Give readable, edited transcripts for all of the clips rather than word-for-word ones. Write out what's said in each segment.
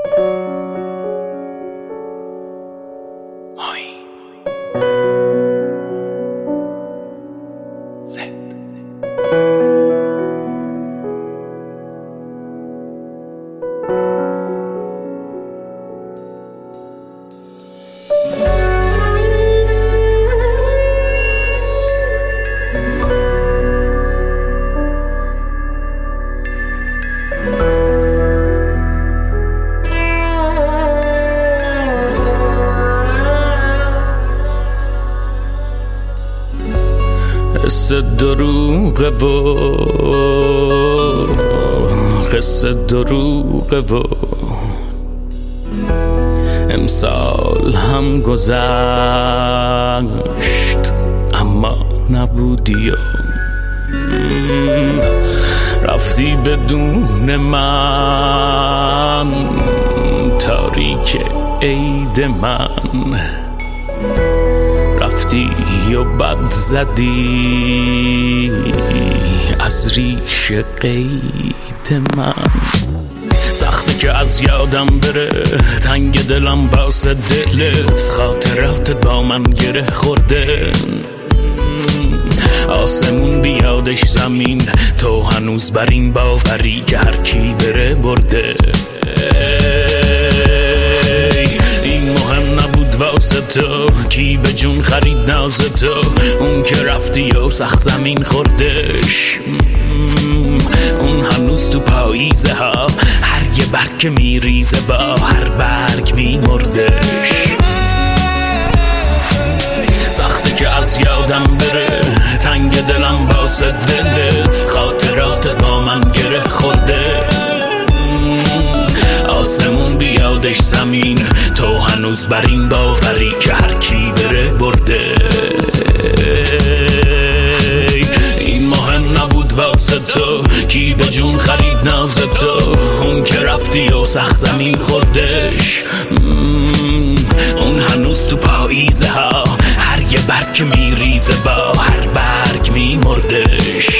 قصه دروغه و قصه دروغه و امسال هم گذشت اما نبودی و رفتی بدون من تاریک عید من رفتی و بد زدی از ریش قید من سخته که از یادم بره تنگ دلم واسه دلت خاطراتت با من گره خورده آسمون بیادش زمین تو هنوز بر این باوری که هر کی بره برده این مهم نبود واسه تو کی به جون خرید ناز تو اون که رفتی و سخت زمین خوردش اون هنوز تو پاییزه ها هر یه برگ که میریزه با هر برگ میمردش سخته که از یادم بره تنگ دلم واسه دلت خاطرات با من گره خورده آسمون بیادش زمین تو هنوز بر این باوری که هر کی بره برده این مهم نبود واسه تو کی به جون خرید ناز تو اون که رفتی و سخت زمین خوردش اون هنوز تو پاییزه ها هر یه برگ که میریزه با هر برگ میمردش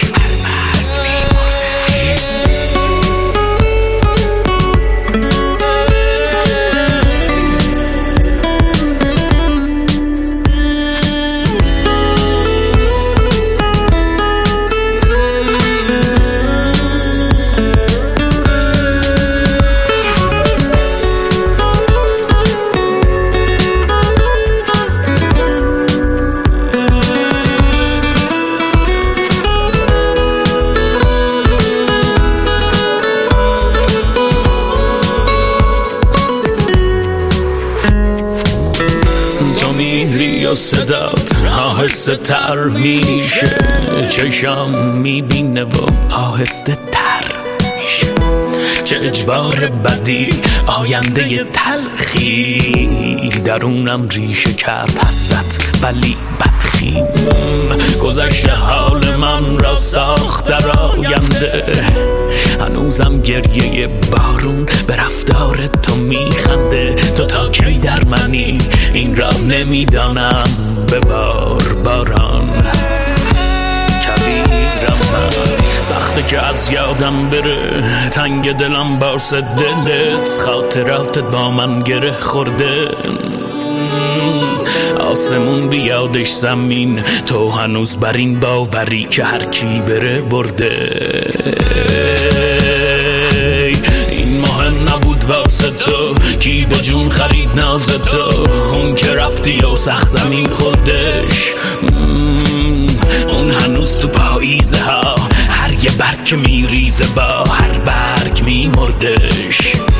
میری و صدات آهسته تر میشه چشم میبینه و آهسته تر میشه چه اجبار بدی آینده تلخی درونم ریشه کرد حسرت ولی بدخیم گذشته حال من را ساخت در آینده هنوزم گریه بارون به رفتار تو میخنده تو تا کی در منی این را نمیدانم به باران کبیرم من سخته که از یادم بره تنگ دلم واسه دلت خاطراتت با من گره خورده آسمون بیادش زمین تو هنوز بر این باوری که هر کی بره برده این مهم نبود واسه تو کی به جون خرید ناز تو اون که رفتی و سخت زمین خوردش اون هنوز تو پاییزه ها هر یه برگ که میریزه با هر برگ میمردش